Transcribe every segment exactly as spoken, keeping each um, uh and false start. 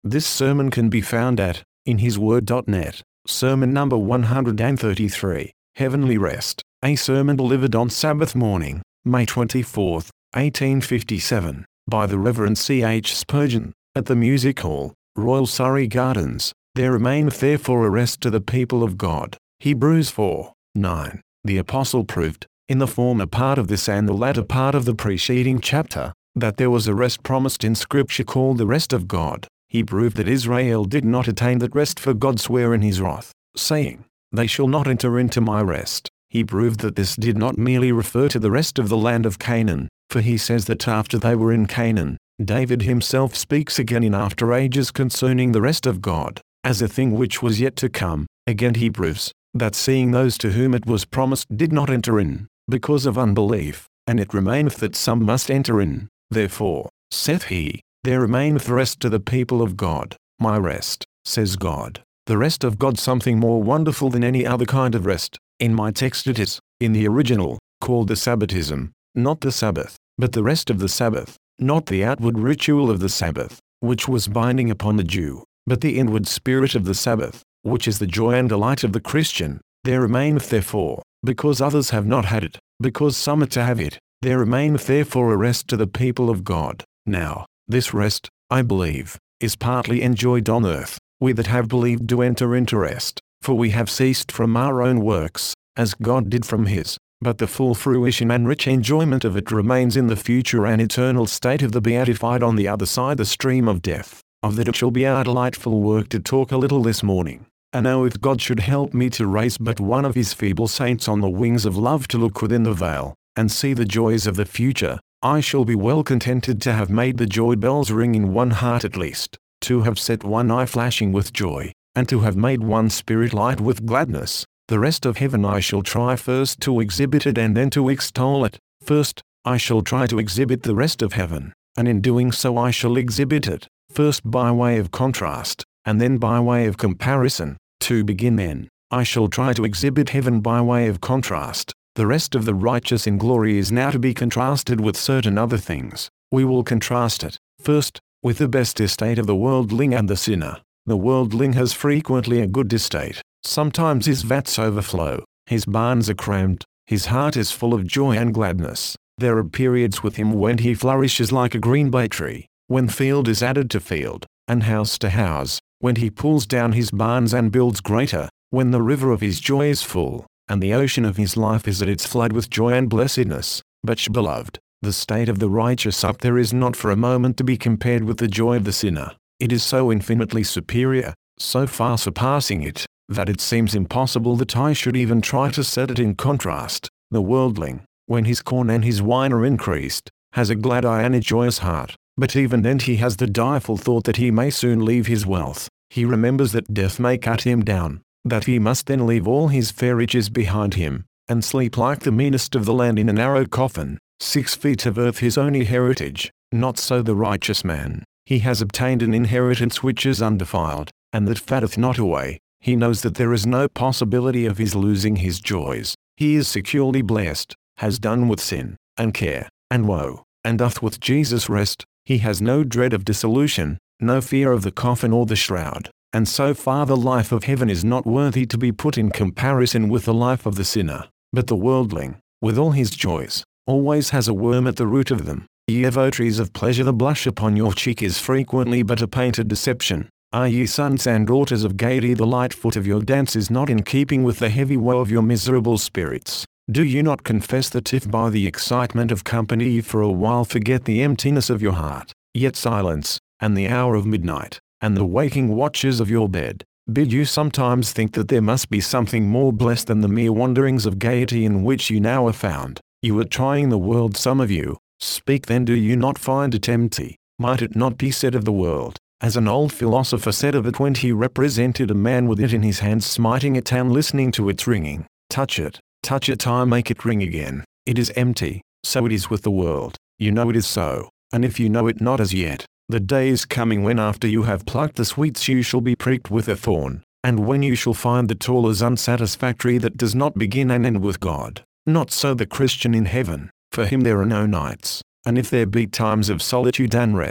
This sermon can be found at in his word dot net. Sermon number one hundred thirty-three, Heavenly Rest, a sermon delivered on Sabbath morning, May twenty-fourth, eighteen fifty-seven, by the Reverend C H Spurgeon, at the Music Hall, Royal Surrey Gardens. There remaineth therefore a rest to the people of God. Hebrews four, nine. The Apostle proved, in the former part of this and the latter part of the preceding chapter, that there was a rest promised in Scripture called the rest of God. He proved that Israel did not attain that rest, for God sware in his wrath, saying, "They shall not enter into my rest." He proved that this did not merely refer to the rest of the land of Canaan, for he says that after they were in Canaan, David himself speaks again in after ages concerning the rest of God, as a thing which was yet to come. Again he proves, that seeing those to whom it was promised did not enter in, because of unbelief, and it remaineth that some must enter in, therefore, saith he, there remaineth rest to the people of God. My rest, says God. The rest of God, something more wonderful than any other kind of rest. In my text it is, in the original, called the Sabbatism, not the Sabbath, but the rest of the Sabbath, not the outward ritual of the Sabbath, which was binding upon the Jew, but the inward spirit of the Sabbath, which is the joy and delight of the Christian. There remaineth therefore, because others have not had it, because some are to have it, there remaineth therefore a rest to the people of God. Now, this rest, I believe, is partly enjoyed on earth. We that have believed do enter into rest, for we have ceased from our own works, as God did from his, but the full fruition and rich enjoyment of it remains in the future and eternal state of the beatified on the other side the stream of death. Of that it shall be our delightful work to talk a little this morning. And now if God should help me to raise but one of his feeble saints on the wings of love to look within the veil, and see the joys of the future, I shall be well contented to have made the joy bells ring in one heart at least, to have set one eye flashing with joy, and to have made one spirit light with gladness. The rest of heaven I shall try first to exhibit it and then to extol it. First, I shall try to exhibit the rest of heaven, and in doing so I shall exhibit it, first by way of contrast, and then by way of comparison. To begin then, I shall try to exhibit heaven by way of contrast. The rest of the righteous in glory is now to be contrasted with certain other things. We will contrast it, first, with the best estate of the worldling and the sinner. The worldling has frequently a good estate. Sometimes his vats overflow, his barns are crammed, his heart is full of joy and gladness. There are periods with him when he flourishes like a green bay tree, when field is added to field, and house to house, when he pulls down his barns and builds greater, when the river of his joy is full, and the ocean of his life is at its flood with joy and blessedness. But, beloved, the state of the righteous up there is not for a moment to be compared with the joy of the sinner. It is so infinitely superior, so far surpassing it, that it seems impossible that I should even try to set it in contrast. The worldling, when his corn and his wine are increased, has a glad eye and a joyous heart, but even then he has the direful thought that he may soon leave his wealth. He remembers that death may cut him down, that he must then leave all his fair riches behind him, and sleep like the meanest of the land in a narrow coffin. Six feet of earth his only heritage. Not so the righteous man. He has obtained an inheritance which is undefiled, and that fatteth not away. He knows that there is no possibility of his losing his joys. He is securely blessed, has done with sin, and care, and woe, and doth with Jesus rest. He has no dread of dissolution, no fear of the coffin or the shroud, and so far the life of heaven is not worthy to be put in comparison with the life of the sinner. But the worldling, with all his joys, always has a worm at the root of them. Ye votaries of pleasure, the blush upon your cheek is frequently but a painted deception. Are ye sons and daughters of gaiety, the light foot of your dance is not in keeping with the heavy woe of your miserable spirits? Do you not confess that if by the excitement of company ye for a while forget the emptiness of your heart, yet silence, and the hour of midnight, and the waking watches of your bed, bid you sometimes think that there must be something more blessed than the mere wanderings of gaiety in which you now are found? You are trying the world, some of you. Speak then, do you not find it empty? Might it not be said of the world, as an old philosopher said of it when he represented a man with it in his hands smiting it and listening to its ringing, touch it, touch it, I make it ring again. It is empty. So it is with the world. You know it is so, and if you know it not as yet, the day is coming when after you have plucked the sweets you shall be pricked with a thorn, and when you shall find the toil as unsatisfactory that does not begin and end with God. Not so the Christian in heaven. For him there are no nights, and if there be times of solitude and rest,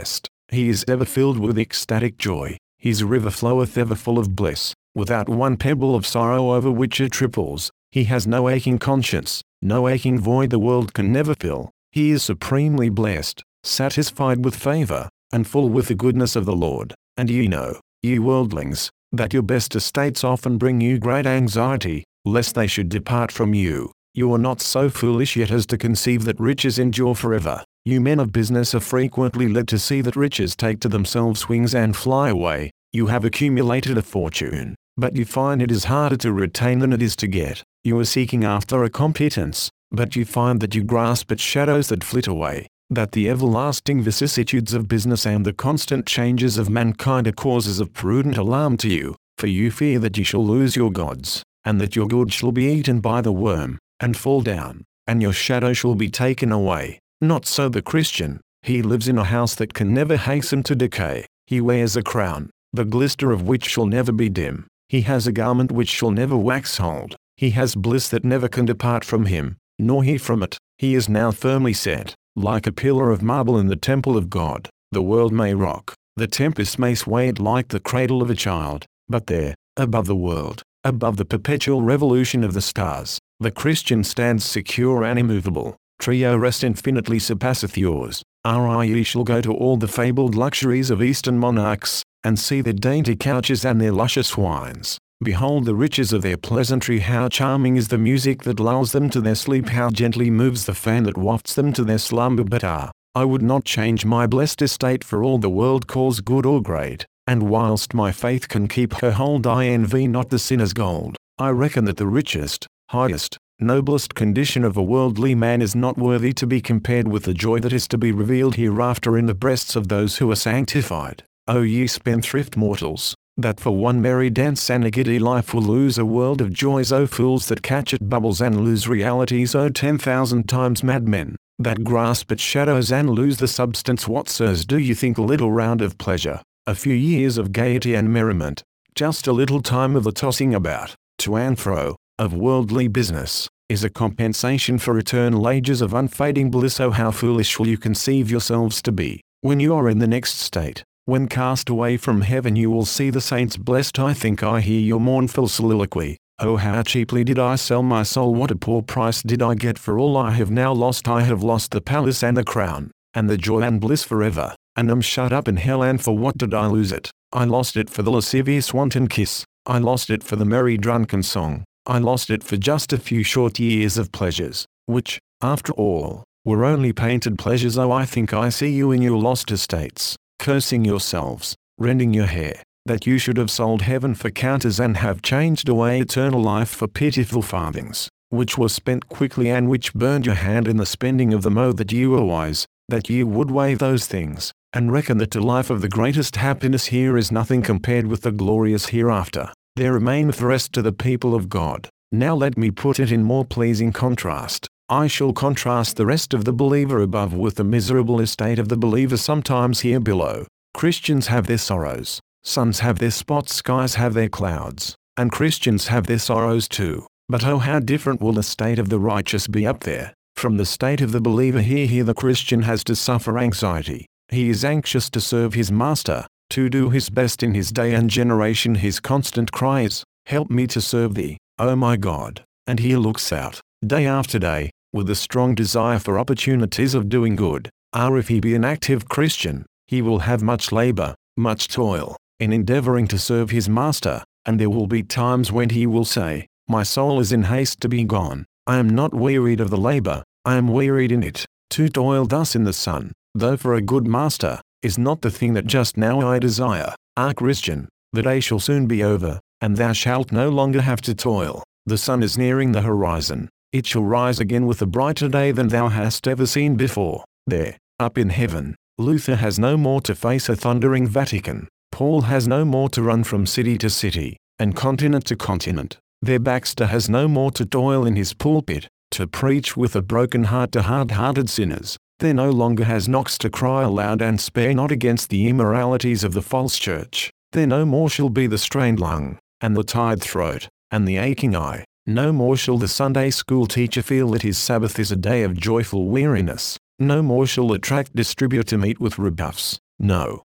He is ever filled with ecstatic joy, his river floweth ever full of bliss, without one pebble of sorrow over which it triples. He has no aching conscience, no aching void the world can never fill. He is supremely blessed, satisfied with favor, and full with the goodness of the Lord. And ye know, ye worldlings, that your best estates often bring you great anxiety, lest they should depart from you. You are not so foolish yet as to conceive that riches endure forever. You men of business are frequently led to see that riches take to themselves wings and fly away. You have accumulated a fortune, but you find it is harder to retain than it is to get. You are seeking after a competence, but you find that you grasp at shadows that flit away, that the everlasting vicissitudes of business and the constant changes of mankind are causes of prudent alarm to you, for you fear that you shall lose your gods, and that your good shall be eaten by the worm, and fall down, and your shadow shall be taken away. Not so the Christian. He lives in a house that can never hasten to decay. He wears a crown, the glister of which shall never be dim. He has a garment which shall never wax old. He has bliss that never can depart from him, nor he from it. He is now firmly set, like a pillar of marble in the temple of God. The world may rock, the tempest may sway it like the cradle of a child, but there, above the world, above the perpetual revolution of the stars, the Christian stands secure and immovable. Trio rest infinitely surpasseth yours. R ye shall go to all the fabled luxuries of Eastern monarchs, and see their dainty couches and their luscious wines. Behold the riches of their pleasantry, how charming is the music that lulls them to their sleep, how gently moves the fan that wafts them to their slumber. But ah, I would not change my blessed estate for all the world calls good or great, and whilst my faith can keep her hold I envy not the sinner's gold. I reckon that the richest, highest, noblest condition of a worldly man is not worthy to be compared with the joy that is to be revealed hereafter in the breasts of those who are sanctified. O ye spendthrift mortals, that for one merry dance and a giddy life will lose a world of joys. O fools that catch at bubbles and lose realities. O ten thousand times madmen, that grasp at shadows and lose the substance. What, sirs, do you think a little round of pleasure, a few years of gaiety and merriment, just a little time of the tossing about, to and fro, of worldly business, is a compensation for eternal ages of unfading bliss? Oh, how foolish will you conceive yourselves to be, when you are in the next state, when cast away from heaven you will see the saints blessed. I think I hear your mournful soliloquy. Oh, how cheaply did I sell my soul, what a poor price did I get for all I have now lost. I have lost the palace and the crown, and the joy and bliss forever, and am shut up in hell. And for what did I lose it? I lost it for the lascivious wanton kiss, I lost it for the merry drunken song, I lost it for just a few short years of pleasures, which, after all, were only painted pleasures. Oh, I think I see you in your lost estates, cursing yourselves, rending your hair, that you should have sold heaven for counters and have changed away eternal life for pitiful farthings, which were spent quickly and which burned your hand in the spending of them. Oh, that you were wise, that you would weigh those things, and reckon that the life of the greatest happiness here is nothing compared with the glorious hereafter. There remaineth rest to the people of God. Now let me put it in more pleasing contrast. I shall contrast the rest of the believer above with the miserable estate of the believer sometimes here below. Christians have their sorrows, suns have their spots, skies have their clouds, and Christians have their sorrows too. But oh, how different will the state of the righteous be up there, from the state of the believer here. Here the Christian has to suffer anxiety. He is anxious to serve his master, to do his best in his day and generation. His constant cry is, help me to serve thee, O my God. And he looks out, day after day, with a strong desire for opportunities of doing good. Ah, if he be an active Christian, he will have much labor, much toil, in endeavoring to serve his master, and there will be times when he will say, my soul is in haste to be gone. I am not wearied of the labor, I am wearied in it. To toil thus in the sun, though for a good master, is not the thing that just now I desire. Ah, Christian, the day shall soon be over, and thou shalt no longer have to toil. The sun is nearing the horizon. It shall rise again with a brighter day than thou hast ever seen before. There, up in heaven, Luther has no more to face a thundering Vatican. Paul has no more to run from city to city, and continent to continent. There Baxter has no more to toil in his pulpit, to preach with a broken heart to hard-hearted sinners. There no longer has Knox to cry aloud and spare not against the immoralities of the false church. There no more shall be the strained lung, and the tired throat, and the aching eye. No more shall the Sunday school teacher feel that his Sabbath is a day of joyful weariness. No more shall the tract distributor meet with rebuffs. No,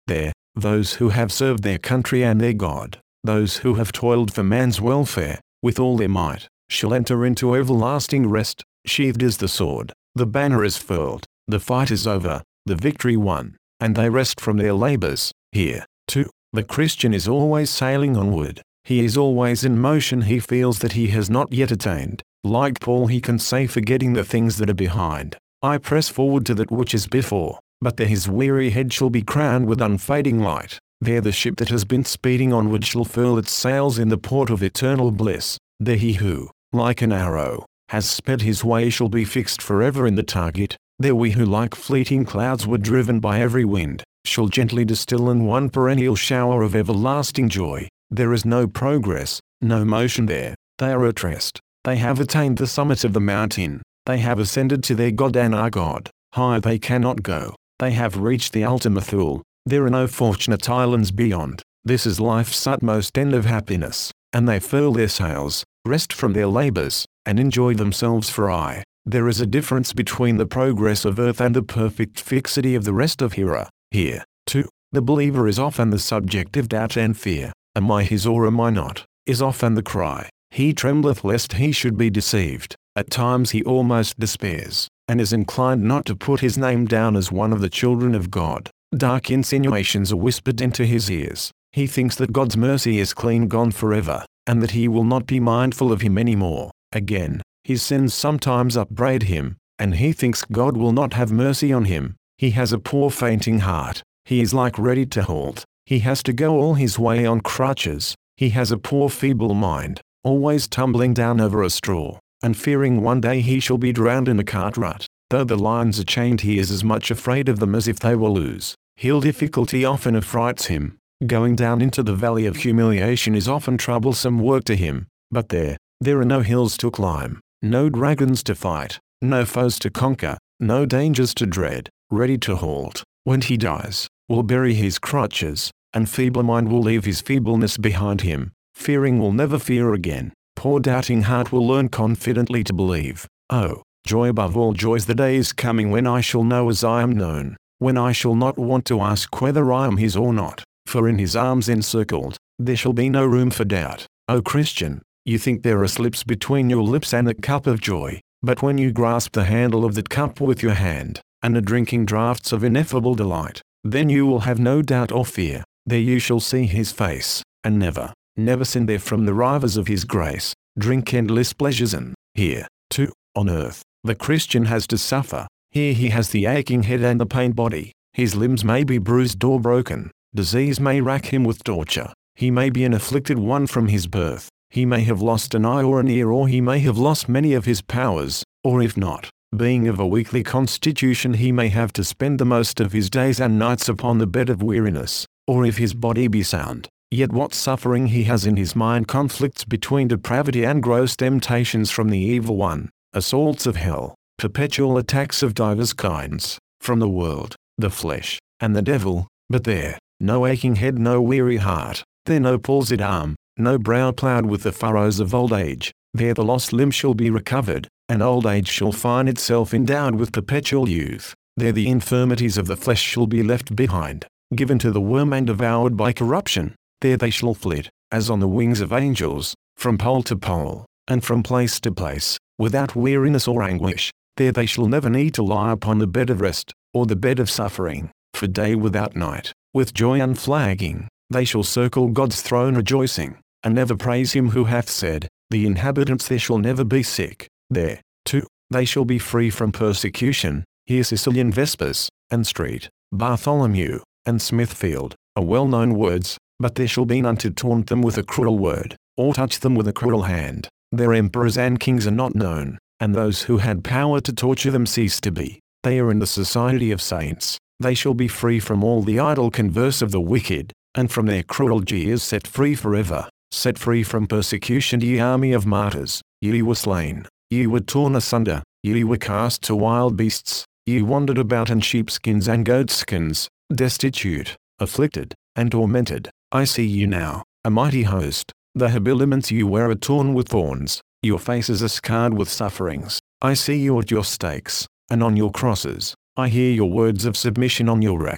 There, those who have served their country and their God, those who have toiled for man's welfare, with all their might, shall enter into everlasting rest. Sheathed is the sword, the banner is furled, the fight is over, the victory won, and they rest from their labors. Here, too, the Christian is always sailing onward. He is always in motion. He feels that he has not yet attained. Like Paul, he can say, forgetting the things that are behind, I press forward to that which is before. But there his weary head shall be crowned with unfading light. There the ship that has been speeding onward shall furl its sails in the port of eternal bliss. There he who, like an arrow, has sped his way shall be fixed forever in the target. There we who like fleeting clouds were driven by every wind, shall gently distill in one perennial shower of everlasting joy. There is no progress, no motion there. They are at rest. They have attained the summit of the mountain. They have ascended to their God and our God. Higher they cannot go. They have reached the Ultima Thule. There are no fortunate islands beyond. This is life's utmost end of happiness. And they furl their sails, rest from their labors, and enjoy themselves. For I, there is a difference between the progress of earth and the perfect fixity of the rest of Hera. Here, too, the believer is often the subject of doubt and fear. Am I his or am I not? Is often the cry. He trembleth lest he should be deceived. At times he almost despairs, and is inclined not to put his name down as one of the children of God. Dark insinuations are whispered into his ears. He thinks that God's mercy is clean gone forever, and that he will not be mindful of him any more. Again, his sins sometimes upbraid him, and he thinks God will not have mercy on him. He has a poor fainting heart. He is like ready to halt. He has to go all his way on crutches. He has a poor feeble mind, always tumbling down over a straw, and fearing one day he shall be drowned in a cart rut. Though the lions are chained, he is as much afraid of them as if they will lose. Hill difficulty often affrights him. Going down into the valley of humiliation is often troublesome work to him. But there, there are no hills to climb, no dragons to fight, no foes to conquer, no dangers to dread. Ready to halt, when he dies, will bury his crutches, and feeble mind will leave his feebleness behind him. Fearing will never fear again. Poor doubting heart will learn confidently to believe. Oh, joy above all joys, the day is coming when I shall know as I am known, when I shall not want to ask whether I am his or not, for in his arms encircled, there shall be no room for doubt. O Christian, you think there are slips between your lips and the cup of joy, but when you grasp the handle of that cup with your hand, and are drinking draughts of ineffable delight, then you will have no doubt or fear. There you shall see his face, and never, never sin there from the rivers of his grace. Drink endless pleasures, and here, too, on earth, the Christian has to suffer. Here he has the aching head and the pained body. His limbs may be bruised or broken. Disease may rack him with torture. He may be an afflicted one from his birth. He may have lost an eye or an ear, or he may have lost many of his powers, or if not, being of a weakly constitution, he may have to spend the most of his days and nights upon the bed of weariness. Or if his body be sound, yet what suffering he has in his mind, conflicts between depravity and gross temptations from the evil one, assaults of hell, perpetual attacks of divers kinds, from the world, the flesh, and the devil. But there, no aching head, no weary heart, there no palsied arm, no brow ploughed with the furrows of old age. There the lost limb shall be recovered, and old age shall find itself endowed with perpetual youth. There the infirmities of the flesh shall be left behind, given to the worm and devoured by corruption. There they shall flit, as on the wings of angels, from pole to pole, and from place to place, without weariness or anguish. There they shall never need to lie upon the bed of rest, or the bed of suffering, for day without night, with joy unflagging, they shall circle God's throne rejoicing, and never praise him who hath said, the inhabitants there shall never be sick. There, too, they shall be free from persecution. Here Sicilian Vespers, and Street, Bartholomew, and Smithfield, are well-known words, but there shall be none to taunt them with a cruel word, or touch them with a cruel hand. Their emperors and kings are not known, and those who had power to torture them cease to be. They are in the society of saints. They shall be free from all the idle converse of the wicked, and from their cruel jeers set free forever. Set free from persecution, ye army of martyrs. Ye were slain, ye were torn asunder, ye were cast to wild beasts, ye wandered about in sheepskins and goatskins, destitute, afflicted, and tormented. I see you now, a mighty host. The habiliments you wear are torn with thorns, your faces are scarred with sufferings. I see you at your stakes, and on your crosses. I hear your words of submission on your racks.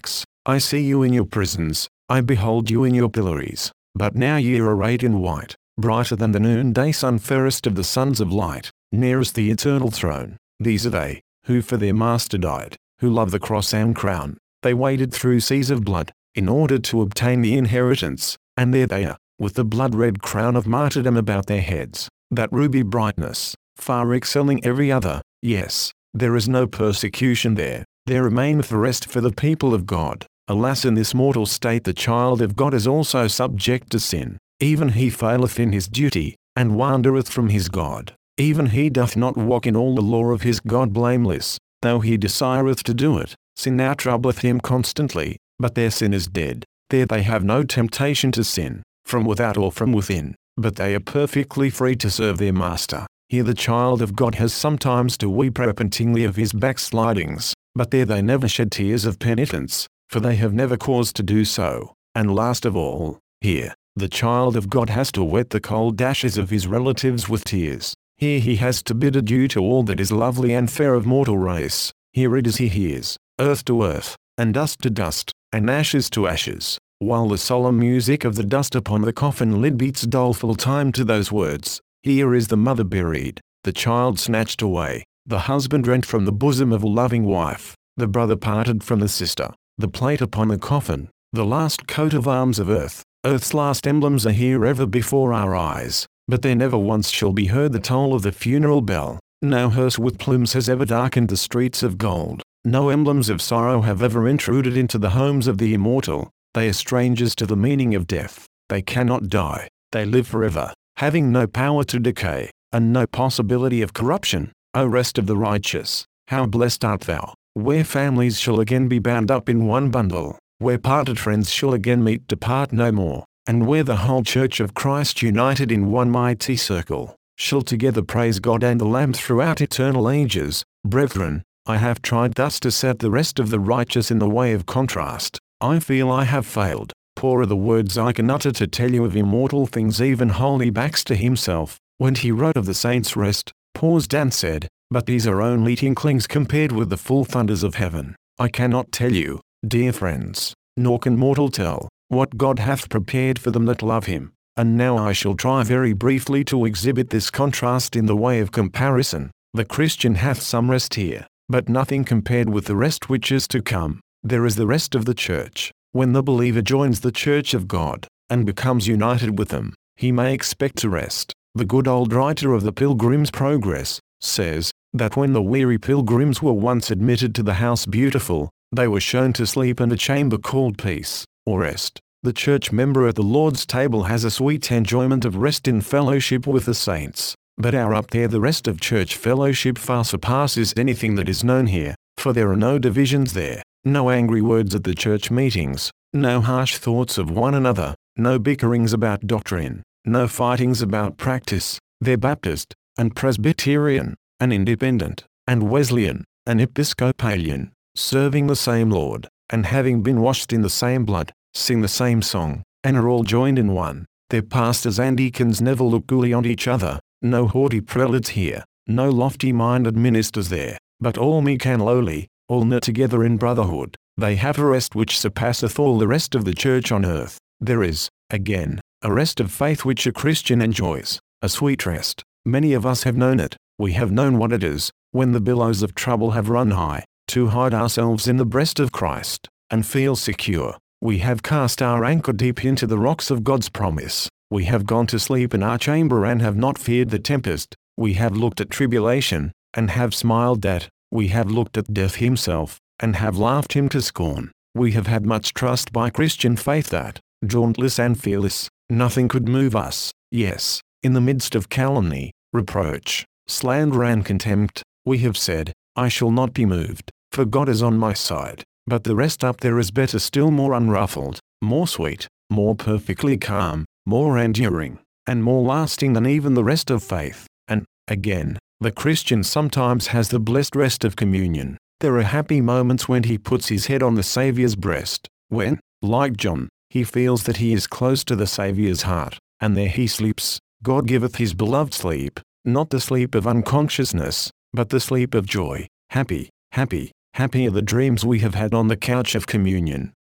I see you in your prisons, I behold you in your pillories. But now ye are arrayed in white, brighter than the noonday sun, fairest of the sons of light, nearest the eternal throne. These are they, who for their master died, who love the cross and crown. They waded through seas of blood, in order to obtain the inheritance, and there they are, with the blood-red crown of martyrdom about their heads, that ruby brightness, far excelling every other. Yes, there is no persecution there, there remaineth rest for the people of God. Alas, in this mortal state the child of God is also subject to sin. Even he faileth in his duty, and wandereth from his God. Even he doth not walk in all the law of his God blameless, though he desireth to do it. Sin now troubleth him constantly, but their sin is dead. There they have no temptation to sin, from without or from within, but they are perfectly free to serve their master. Here the child of God has sometimes to weep repentingly of his backslidings, but there they never shed tears of penitence, for they have never cause to do so. And last of all, here, the child of God has to wet the cold ashes of his relatives with tears. Here he has to bid adieu to all that is lovely and fair of mortal race. Here it is he hears, earth to earth, and dust to dust, and ashes to ashes, while the solemn music of the dust upon the coffin lid beats doleful time to those words. Here is the mother buried, the child snatched away, the husband rent from the bosom of a loving wife, the brother parted from the sister. The plate upon the coffin, the last coat of arms of earth, earth's last emblems are here ever before our eyes, but there never once shall be heard the toll of the funeral bell. No hearse with plumes has ever darkened the streets of gold. No emblems of sorrow have ever intruded into the homes of the immortal. They are strangers to the meaning of death. They cannot die. They live forever, having no power to decay, and no possibility of corruption. O rest of the righteous, how blessed art thou, where families shall again be bound up in one bundle, where parted friends shall again meet to part no more, and where the whole Church of Christ united in one mighty circle, shall together praise God and the Lamb throughout eternal ages. Brethren, I have tried thus to set the rest of the righteous in the way of contrast. I feel I have failed. Poor are the words I can utter to tell you of immortal things. Even holy Baxter himself, when he wrote of the saints' rest, paused and said, but these are only tinklings compared with the full thunders of heaven. I cannot tell you, dear friends, nor can mortal tell, what God hath prepared for them that love him. And now I shall try very briefly to exhibit this contrast in the way of comparison. The Christian hath some rest here, but nothing compared with the rest which is to come. There is the rest of the church. When the believer joins the church of God, and becomes united with them, he may expect to rest. The good old writer of the Pilgrim's Progress says, that when the weary pilgrims were once admitted to the house beautiful, they were shown to sleep in a chamber called peace, or rest. The church member at the Lord's table has a sweet enjoyment of rest in fellowship with the saints. But our up there the rest of church fellowship far surpasses anything that is known here, for there are no divisions there, no angry words at the church meetings, no harsh thoughts of one another, no bickerings about doctrine, no fightings about practice. They're Baptist, and Presbyterian, and Independent, and Wesleyan, and Episcopalian, serving the same Lord, and having been washed in the same blood, sing the same song, and are all joined in one. Their pastors and deacons never look coolly on each other. No haughty prelates here, no lofty-minded ministers there, but all meek and lowly, all knit together in brotherhood. They have a rest which surpasseth all the rest of the church on earth. There is, again, a rest of faith which a Christian enjoys, a sweet rest. Many of us have known it. We have known what it is, when the billows of trouble have run high, to hide ourselves in the breast of Christ, and feel secure. We have cast our anchor deep into the rocks of God's promise. We have gone to sleep in our chamber and have not feared the tempest. We have looked at tribulation, and have smiled at. We have looked at death himself, and have laughed him to scorn. We have had much trust by Christian faith that, dauntless and fearless, nothing could move us. Yes, in the midst of calumny, reproach, slander and contempt, we have said, I shall not be moved, for God is on my side. But the rest up there is better, still more unruffled, more sweet, more perfectly calm, more enduring, and more lasting than even the rest of faith. And, again, the Christian sometimes has the blessed rest of communion. There are happy moments when he puts his head on the Saviour's breast, when, like John, he feels that he is close to the Saviour's heart, and there he sleeps. God giveth his beloved sleep, not the sleep of unconsciousness, but the sleep of joy. Happy, happy, happy are the dreams we have had on the couch of communion.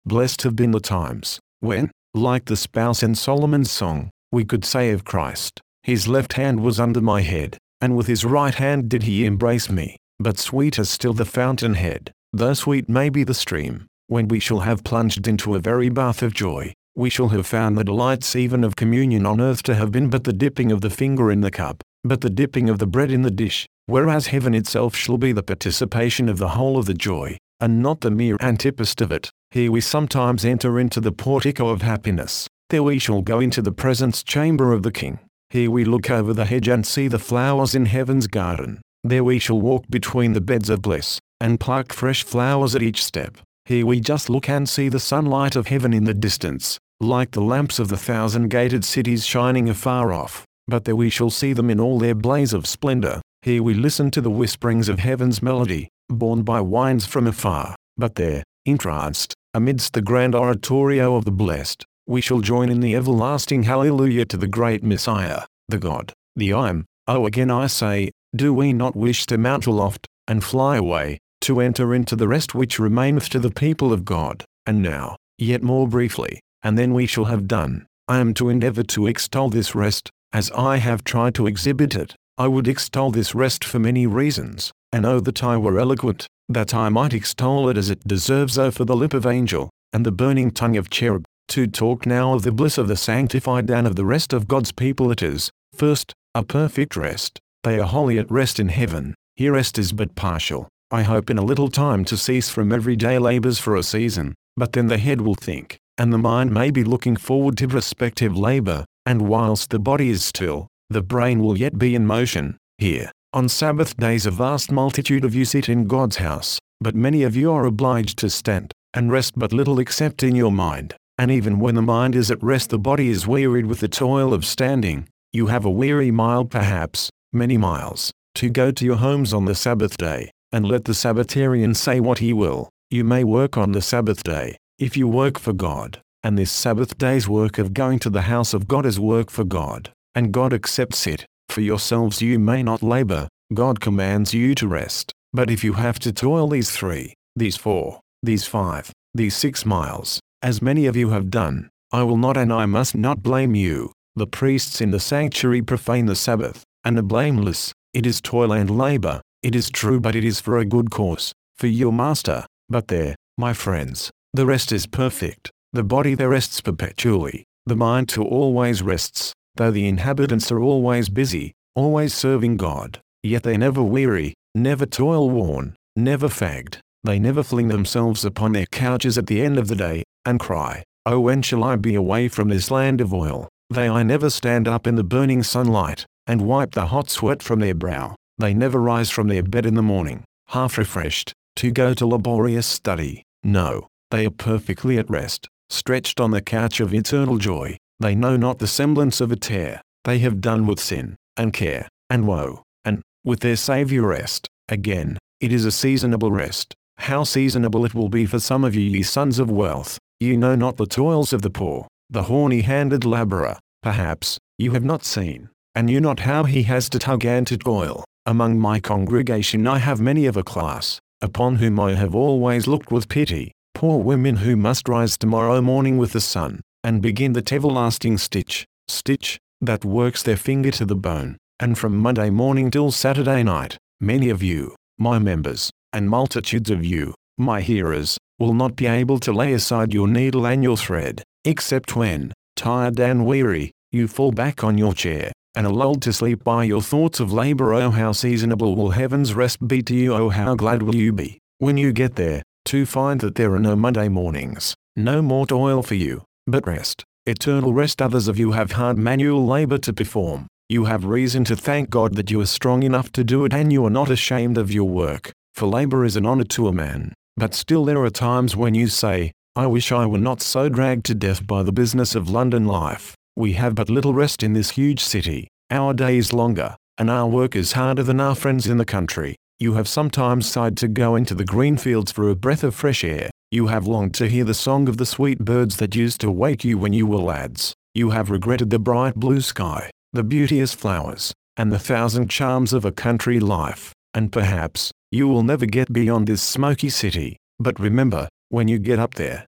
Blessed have been the times when, like the spouse in Solomon's song, we could say of Christ, his left hand was under my head, and with his right hand did he embrace me. But sweet is still the fountainhead, though sweet may be the stream, when we shall have plunged into a very bath of joy, we shall have found the delights even of communion on earth to have been but the dipping of the finger in the cup, but the dipping of the bread in the dish, whereas heaven itself shall be the participation of the whole of the joy, and not the mere antipast of it. Here we sometimes enter into the portico of happiness, there we shall go into the presence chamber of the King. Here we look over the hedge and see the flowers in heaven's garden. There we shall walk between the beds of bliss, and pluck fresh flowers at each step. Here we just look and see the sunlight of heaven in the distance, like the lamps of the thousand-gated cities shining afar off. But there we shall see them in all their blaze of splendor. Here we listen to the whisperings of heaven's melody, borne by winds from afar. But there, entranced, amidst the grand oratorio of the blessed, we shall join in the everlasting hallelujah to the great Messiah, the God, the I am. Oh, again I say, do we not wish to mount aloft, and fly away, to enter into the rest which remaineth to the people of God? And now, yet more briefly, and then we shall have done, I am to endeavor to extol this rest, as I have tried to exhibit it. I would extol this rest for many reasons, and oh that I were eloquent, that I might extol it as it deserves. Oh, for the lip of angel, and the burning tongue of cherub, to talk now of the bliss of the sanctified and of the rest of God's people. It is, first, a perfect rest. They are wholly at rest in heaven. Here rest is but partial. I hope in a little time to cease from everyday labors for a season, but then the head will think, and the mind may be looking forward to prospective labor, and whilst the body is still, the brain will yet be in motion. Here, on Sabbath days a vast multitude of you sit in God's house, but many of you are obliged to stand, and rest but little except in your mind. And even when the mind is at rest the body is wearied with the toil of standing. You have a weary mile, perhaps, many miles, to go to your homes on the Sabbath day, and let the Sabbatarian say what he will. You may work on the Sabbath day, if you work for God, and this Sabbath day's work of going to the house of God is work for God, and God accepts it. For yourselves you may not labor, God commands you to rest. But if you have to toil these three, these four, these five, these six miles, as many of you have done, I will not and I must not blame you. The priests in the sanctuary profane the Sabbath, and are blameless. It is toil and labor, it is true, but it is for a good cause, for your master. But there, my friends, the rest is perfect. The body there rests perpetually, the mind too always rests, though the inhabitants are always busy, always serving God, yet they never weary, never toil-worn, never fagged. They never fling themselves upon their couches at the end of the day, and cry, "Oh, when shall I be away from this land of oil?" They I never stand up in the burning sunlight, and wipe the hot sweat from their brow. They never rise from their bed in the morning, half refreshed, to go to laborious study. No, they are perfectly at rest, stretched on the couch of eternal joy. They know not the semblance of a tear. They have done with sin, and care, and woe, and, with their Saviour rest. Again, it is a seasonable rest. How seasonable it will be for some of you, ye sons of wealth. You know not the toils of the poor, the horny-handed labourer. Perhaps, you have not seen, and you not how he has to tug and to toil. Among my congregation I have many of a class, upon whom I have always looked with pity, poor women who must rise tomorrow morning with the sun, and begin that everlasting stitch, stitch, that works their finger to the bone, and from Monday morning till Saturday night. Many of you, my members, and multitudes of you, my hearers, will not be able to lay aside your needle and your thread, except when, tired and weary, you fall back on your chair, and are lulled to sleep by your thoughts of labor. Oh, how seasonable will heaven's rest be to you! Oh, how glad will you be, when you get there, to find that there are no Monday mornings, no more toil for you, but rest, eternal rest. Others of you have hard manual labor to perform. You have reason to thank God that you are strong enough to do it, and you are not ashamed of your work, for labor is an honor to a man. But still there are times when you say, "I wish I were not so dragged to death by the business of London life." We have but little rest in this huge city. Our day is longer, and our work is harder than our friends in the country. You have sometimes sighed to go into the green fields for a breath of fresh air. You have longed to hear the song of the sweet birds that used to wake you when you were lads. You have regretted the bright blue sky, the beauteous flowers, and the thousand charms of a country life. And perhaps, you will never get beyond this smoky city. But remember, when you get up there,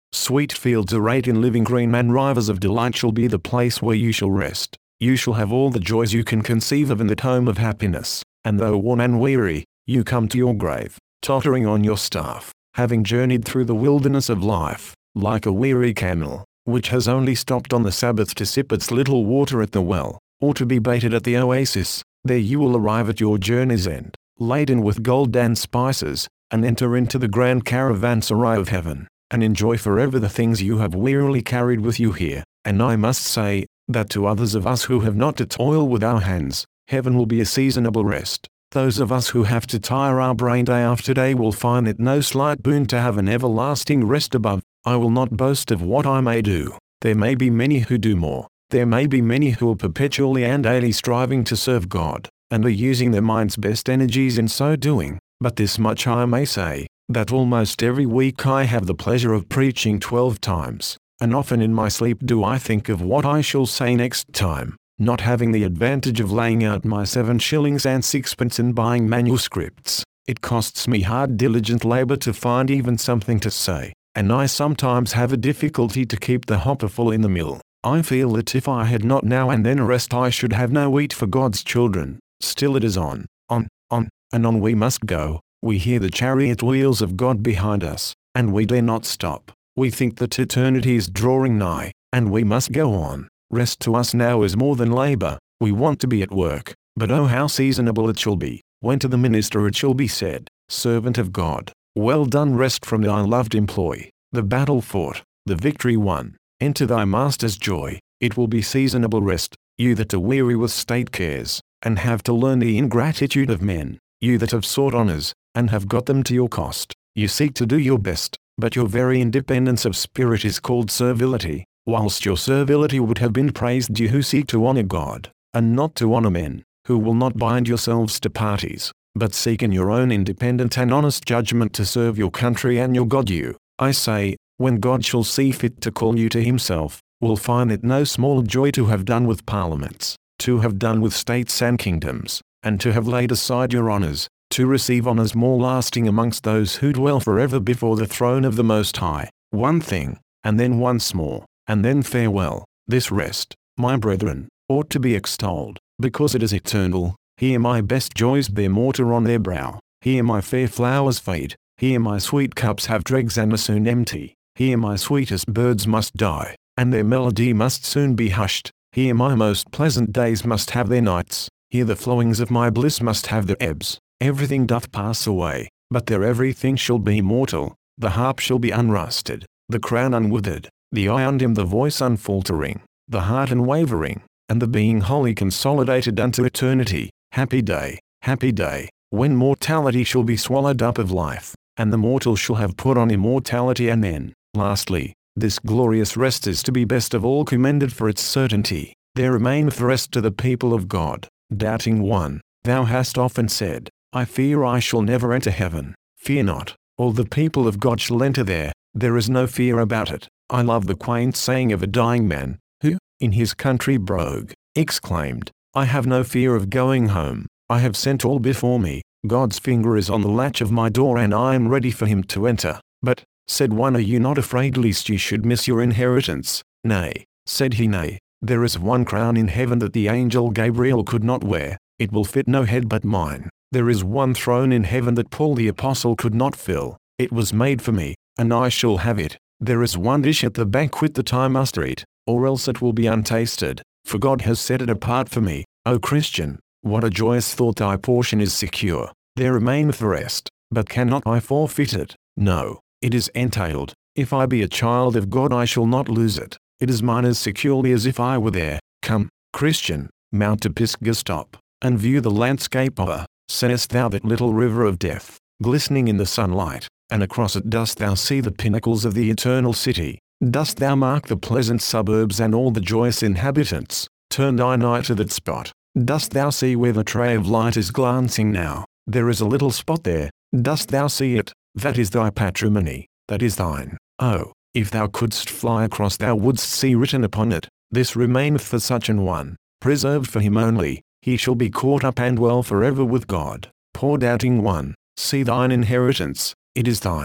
Sweet fields arrayed in living green and rivers of delight shall be the place where you shall rest. You shall have all the joys you can conceive of in that home of happiness, and though worn and weary, you come to your grave, tottering on your staff, having journeyed through the wilderness of life, like a weary camel, which has only stopped on the Sabbath to sip its little water at the well, or to be baited at the oasis. There you will arrive at your journey's end, laden with gold and spices, and enter into the grand caravanserai of heaven, and enjoy forever the things you have wearily carried with you here. And I must say, that to others of us who have not to toil with our hands, heaven will be a seasonable rest. Those of us who have to tire our brain day after day will find it no slight boon to have an everlasting rest above. I will not boast of what I may do. There may be many who do more. There may be many who are perpetually and daily striving to serve God, and are using their mind's best energies in so doing. But this much I may say, that almost every week I have the pleasure of preaching twelve times, and often in my sleep do I think of what I shall say next time, not having the advantage of laying out my seven shillings and sixpence in buying manuscripts. It costs me hard diligent labor to find even something to say, and I sometimes have a difficulty to keep the hopper full in the mill. I feel that if I had not now and then a rest I should have no wheat for God's children. Still it is on, on, on, and on we must go. We hear the chariot wheels of God behind us, and we dare not stop. We think that eternity is drawing nigh, and we must go on. Rest to us now is more than labor. We want to be at work, but oh how seasonable it shall be, when to the minister it shall be said, Servant of God, well done. Rest from thy loved employ, the battle fought, the victory won. Enter thy master's joy. It will be seasonable rest. You that are weary with state cares, and have to learn the ingratitude of men. You that have sought honors, and have got them to your cost. You seek to do your best, but your very independence of spirit is called servility, whilst your servility would have been praised. You who seek to honor God, and not to honor men, who will not bind yourselves to parties, but seek in your own independent and honest judgment to serve your country and your God. You, I say, when God shall see fit to call you to himself, will find it no small joy to have done with parliaments, to have done with states and kingdoms, and to have laid aside your honors, to receive honors more lasting amongst those who dwell forever before the throne of the Most High. One thing, and then once more, and then farewell. This rest, my brethren, ought to be extolled, because it is eternal. Here my best joys bear mortar on their brow. Here my fair flowers fade. Here my sweet cups have dregs and are soon empty. Here my sweetest birds must die, and their melody must soon be hushed. Here my most pleasant days must have their nights. Here the flowings of my bliss must have their ebbs. Everything doth pass away, but there everything shall be mortal. The harp shall be unrusted, the crown unwithered, the eye undimmed, the voice unfaltering, the heart unwavering, and the being wholly consolidated unto eternity. Happy day, happy day, when mortality shall be swallowed up of life, and the mortal shall have put on immortality. And then, lastly, this glorious rest is to be best of all commended for its certainty. There remaineth rest to the people of God. Doubting one, thou hast often said, I fear I shall never enter heaven. Fear not, all the people of God shall enter there. There is no fear about it. I love the quaint saying of a dying man, who, in his country brogue, exclaimed, I have no fear of going home. I have sent all before me. God's finger is on the latch of my door and I am ready for him to enter. But, said one, are you not afraid lest you should miss your inheritance? Nay, said he, nay, there is one crown in heaven that the angel Gabriel could not wear. It will fit no head but mine. There is one throne in heaven that Paul the apostle could not fill. It was made for me, and I shall have it. There is one dish at the banquet that I must eat, or else it will be untasted, for God has set it apart for me. O Christian, what a joyous thought, thy portion is secure. There remaineth rest, but cannot I forfeit it? No, it is entailed. If I be a child of God I shall not lose it. It is mine as securely as if I were there. Come, Christian, mount to Pisgah, stop, and view the landscape of her. Seest thou that little river of death, glistening in the sunlight, and across it dost thou see the pinnacles of the eternal city? Dost thou mark the pleasant suburbs and all the joyous inhabitants? Turn thine eye to that spot. Dost thou see where the tray of light is glancing now? There is a little spot there. Dost thou see it? That is thy patrimony. That is thine. Oh, if thou couldst fly across, thou wouldst see written upon it, This remaineth for such an one, preserved for him only. He shall be caught up and well forever with God. Poor doubting one, see thine inheritance, it is thine.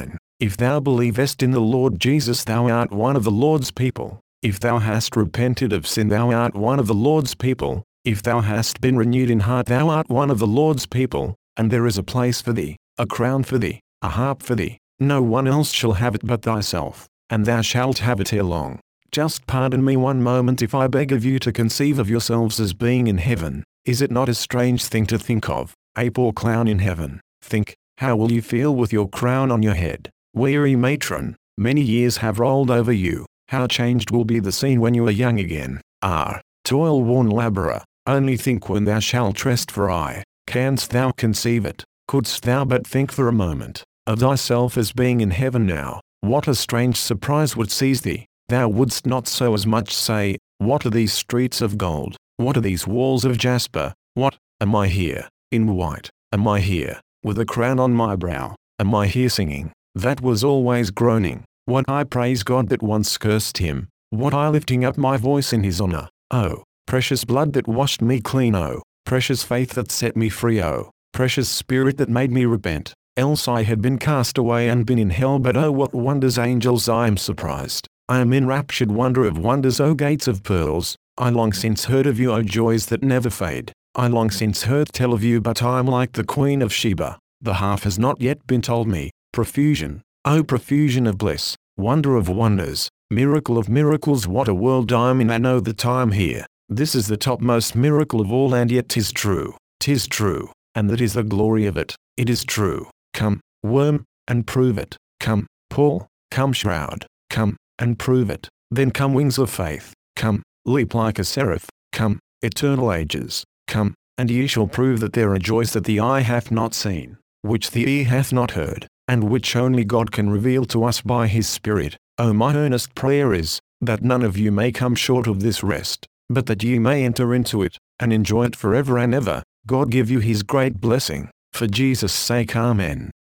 If thou believest in the Lord Jesus, thou art one of the Lord's people. If thou hast repented of sin, thou art one of the Lord's people. If thou hast been renewed in heart, thou art one of the Lord's people, and there is a place for thee, a crown for thee, a harp for thee. No one else shall have it but thyself, and thou shalt have it ere long. Just pardon me one moment if I beg of you to conceive of yourselves as being in heaven. Is it not a strange thing to think of, a poor clown in heaven? Think, how will you feel with your crown on your head? Weary matron, many years have rolled over you. How changed will be the scene when you are young again. Ah, toil-worn labourer, only think when thou shalt rest for aye. Canst thou conceive it? Couldst thou but think for a moment of thyself as being in heaven now, what a strange surprise would seize thee. Thou wouldst not so as much say, what are these streets of gold? What are these walls of jasper? What, am I here, in white? Am I here, with a crown on my brow? Am I here singing, that was always groaning? What I praise God that once cursed him? What I lifting up my voice in his honor? Oh, precious blood that washed me clean, oh, precious faith that set me free, oh, precious spirit that made me repent. Else I had been cast away and been in hell, but oh what wonders, angels, I am surprised. I am enraptured wonder of wonders, O gates of pearls. I long since heard of you, O joys that never fade. I long since heard tell of you, but I am like the Queen of Sheba. The half has not yet been told me. Profusion, O profusion of bliss, wonder of wonders, miracle of miracles, what a world I am in. I know that I am here. This is the topmost miracle of all, and yet 'tis true, 'tis true, and that is the glory of it. It is true. Come, worm, and prove it. Come, Paul, come shroud, come, and prove it. Then come wings of faith, come, leap like a seraph, come, eternal ages, come, and ye shall prove that there are joys that the eye hath not seen, which the ear hath not heard, and which only God can reveal to us by his Spirit. O my earnest prayer is, that none of you may come short of this rest, but that ye may enter into it, and enjoy it forever and ever. God give you his great blessing, for Jesus' sake, Amen.